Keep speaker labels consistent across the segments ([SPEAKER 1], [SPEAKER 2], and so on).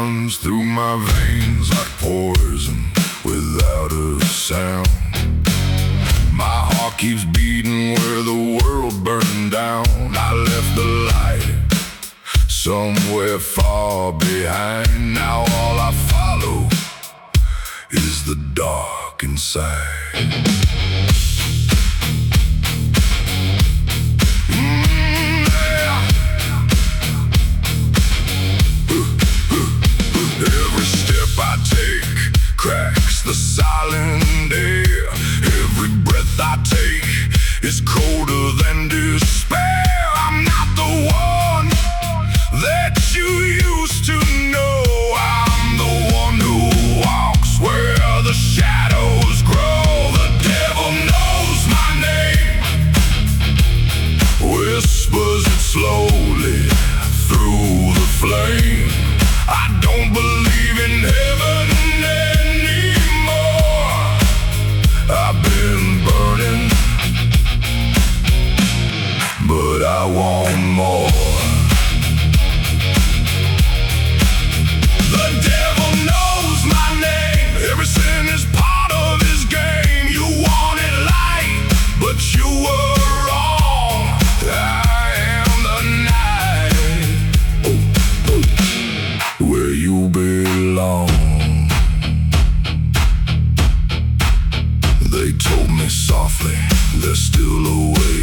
[SPEAKER 1] runs through my veins like poison without a sound. My heart keeps beating where the world burned down. I left the light somewhere far behind. Now all I follow is the dark inside. Cracks the silent air. Every breath I take is colder than despair. I'm not the one that you used to know. I'm the one who walks where the shadows grow. The devil knows my name, whispers it slowly through the flame. I don't believe in heaven anymore. I've been burning, but I want more. The devil knows my name. Every sin is part of his game. You wanted light, but you were wrong. I am the night where you belong. They told me softly, they're still away,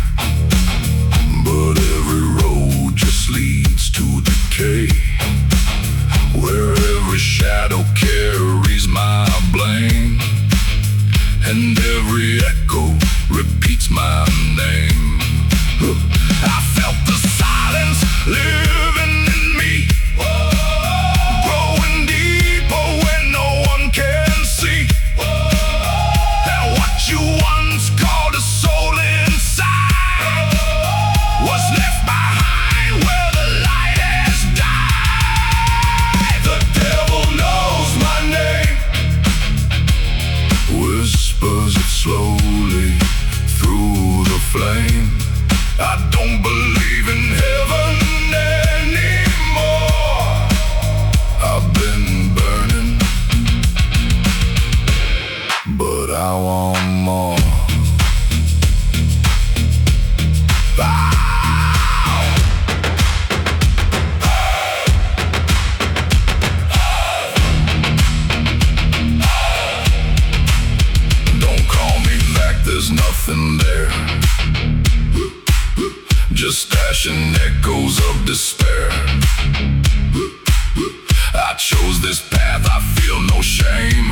[SPEAKER 1] but every road just leads to decay, where every shadow carries my blame, and every echo repeats my name. I felt the silence living in me, growing deeper when no one can see. You once called a soul inside was left behind where the light has died. The devil knows my name, whispers it slowly through the flame. I don't believe in heaven anymore. I've been burning, but I want more. Don't call me back, there's nothing there, just ash and echoes of despair. I chose this path, I feel no shame.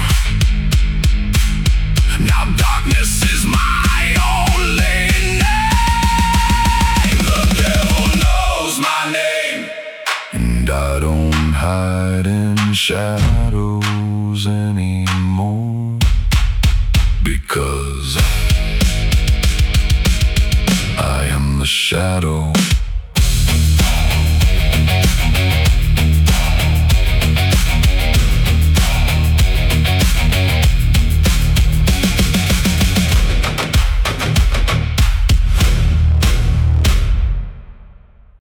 [SPEAKER 1] Now darkness is my only name. The devil knows my name, and I don't hide in shadows anymore, because I am the shadow.